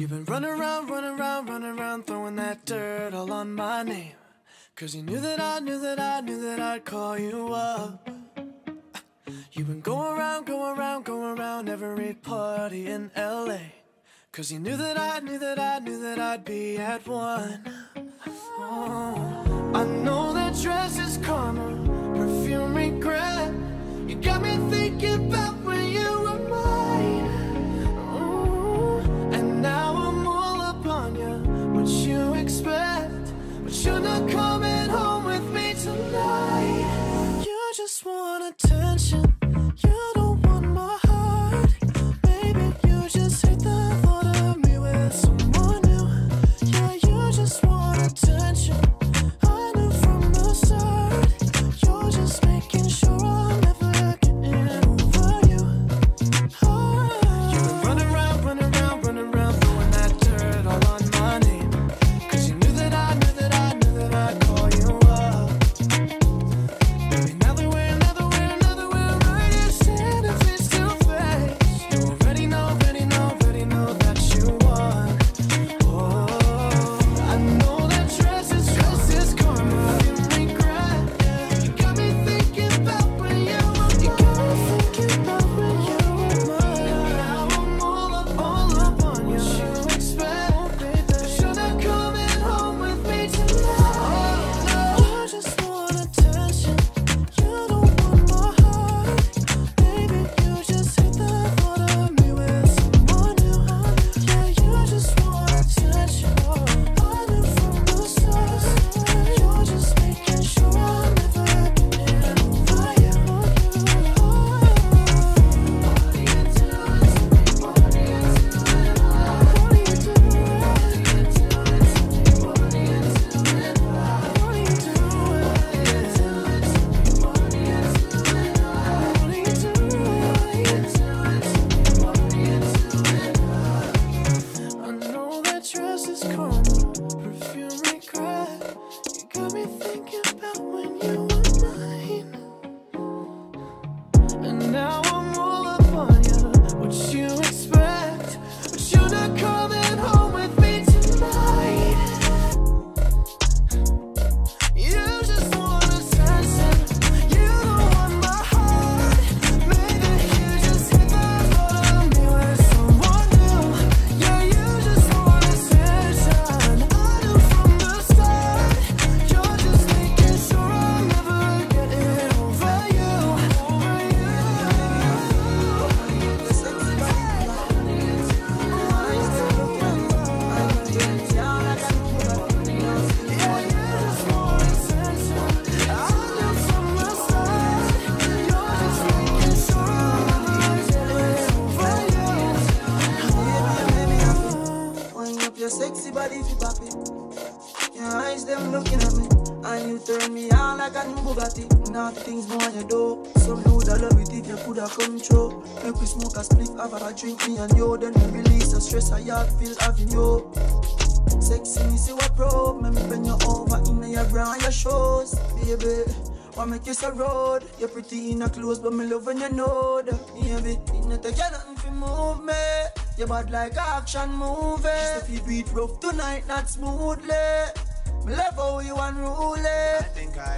You've been running around, throwing that dirt all on my name. Cause you knew that I'd call you up. You've been going around every party in LA. Cause you knew that I'd be at one. Oh, I know that dress is karma, perfume regret. You got me thinking about when you were mine. And now I'm all up on you, what you expect. But you're not coming home with me tonight. You just want attention, you don't want my heart. Baby, you just hate the thought of me with someone new. Yeah, you just want attention, I knew from the start. You're just making sure I'm never getting over you. You've been running around, throwing that dirt all on my name. Cause you knew that I'd call you up. Baby, now that we're right here standing face to face, you already know that you won. Oh, I know that dress is karma, you regret. You got me thinking about when you were mine. Now I'm all up on you. What you expect, baby? You're not coming home with me tonight. You just want attention, you don't want my heart. Baby, you just hate the thought of me with someone new. Yeah, you just want attention, I knew from the start. You're just making sure I'm never getting over you. What are you doing? What are you I know that dress is karma, perfume regret. You got me thinking about when you were mine. And now I'm all up on you, what you expect. But you're not coming home with me tonight. You just want attention, you don't want my heart. Maybe you just hit the thought of me with someone new. Yeah, you just want attention, I knew from the start. You're just making sure I'm never getting over you. Yeah, you just want attention, I knew from the start. You're just making sure I'm never getting over you. Wind up your sexy body if you pop it. Your eyes them looking at me, and you turn me on like a new Bugatti. Now things more on your door. Some dude I love it if you coulda come true. Make we smoke a spliff, have a drink me and you. Then we release the stress I have feel having you. Sexy me see what probe, me bend you over in your bra and your shoes, baby. Wanna make you so road. You're pretty in your clothes, but me love when you know that, baby. It not take you nothing to move me. You bad like a action movie. Just if you beat rough tonight, not smoothly. Me love how you unruly.